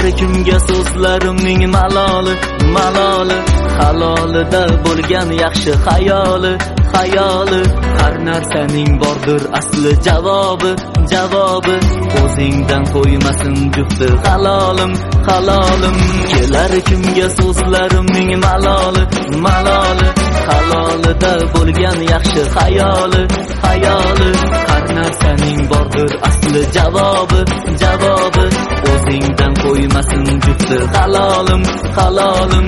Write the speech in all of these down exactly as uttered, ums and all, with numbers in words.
kelar kimga so'zlarimning maloli maloli halolida bo'lgan yaxshi xayoli xayoli har narsaning bordir asli javobi javobi o'zingdan qo'ymasin jufti halolim halolim kelar kimga so'zlarimning maloli maloli halolida bo'lgan yaxshi xayoli xayoli har narsaning bordir asli javobi javobi o'zingdan qo'ymasin jufti halolim halolim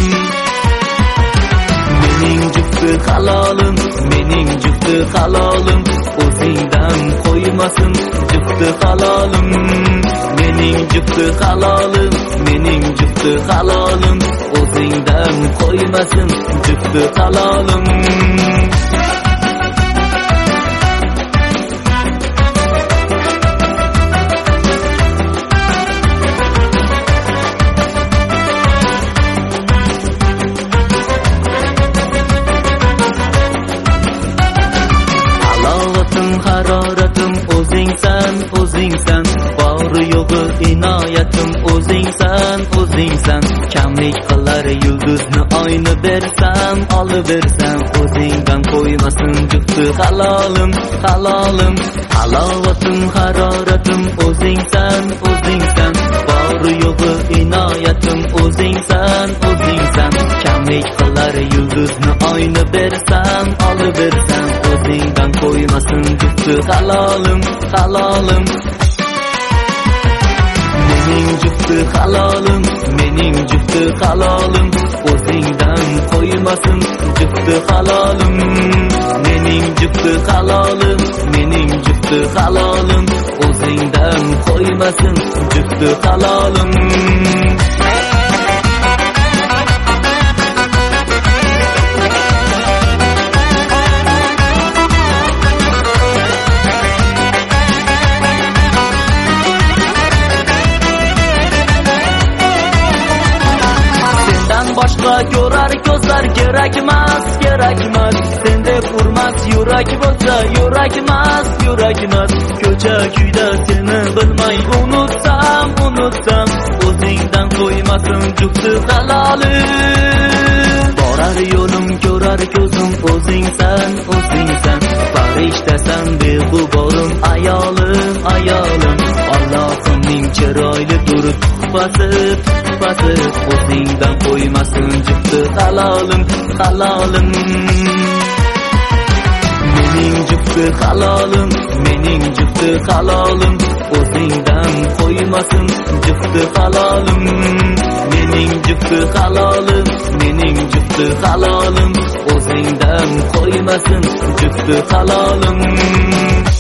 mening jufti halolim mening jufti halolim o'zingdan qo'ymasin jufti halolim mening jufti halolim mening jufti halolim o'zingdan qo'ymasin jufti halolim haroratim o'zingsan o'zingsan bori yo'g'i inoyatim o'zingsan o'zingsan kamlik qilar yulduzni oyni bersam olib bersam o'zingdan qo'ymasin jufti halolim halolim halovatim haroratim o'zingsan o'zingsan bori yo'g'i inoyatim o'zingsan o'zingsan kamlik qilar yulduzni oyni bersam olib bersam o'zingdan qo'ymasin jufti halolim halolim mening jufti halolim mening jufti halolim o'zingdan qo'ymasin jufti halolim mening jufti halolim mening jufti halolim o'zingdan qo'ymasin jufti halolim boshqa ko'rar ko'zlar kerakmas kerakmas sendek hurmat yurak bo'lsa yurakmas yurakmas ko'cha kuyda seni bilmay unutsam unutsam o'zingdan qo'ymasin jufti halolim borar yo'lim ko'rar ko'zim o'zingsan o'zingsan farishtasan beg'uborim ayolim ayolim Allohimning chiroyli turib tuhfasi tuhfasi o'zingdan qo'ymasin jufti halolim halolim mening jufti halolim mening jufti halolim o'zingdan qo'ymasin jufti halolim mening jufti halolim mening jufti halolim o'zingdan qo'ymasin jufti halolim